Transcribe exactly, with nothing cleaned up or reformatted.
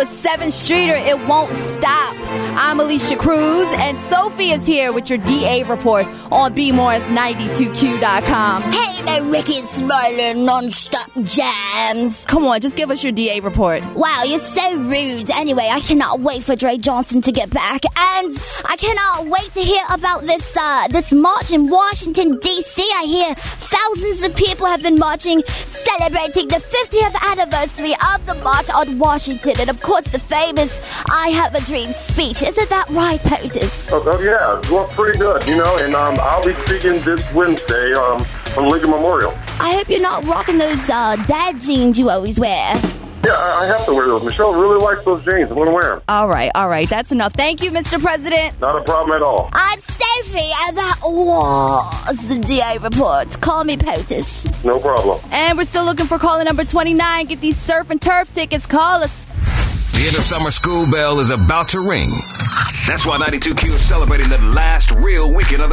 with seventh Streeter, It Won't Stop. I'm Alicia Cruz, and Sophie is here with your D A report on B Morris ninety-two Q dot com. Hey there, Ricky Smiling non-stop jams. Come on, just give us your D A report. Wow, you're so rude. Anyway, I cannot wait for Dre Johnson to get back, and I cannot wait to hear about this uh, this march in Washington, D C I hear thousands of people have been marching, celebrating the fiftieth anniversary of the March on Washington, and of course the famous I Have a Dream speech. Isn't that right, POTUS? Oh, oh yeah, well, pretty good, you know, and um, I'll be speaking this Wednesday um, on Lincoln Memorial. I hope you're not rocking those uh, dad jeans you always wear. Yeah, I have to wear those. Michelle really likes those jeans. I'm going to wear them. All right, all right. That's enough. Thank you, Mister President. Not a problem at all. I'm Sophie, and that was the D A report. Call me POTUS. No problem. And we're still looking for caller number twenty-nine. Get these surf and turf tickets. Call us. The end of summer school bell is about to ring. That's why ninety-two Q is celebrating the last real weekend of the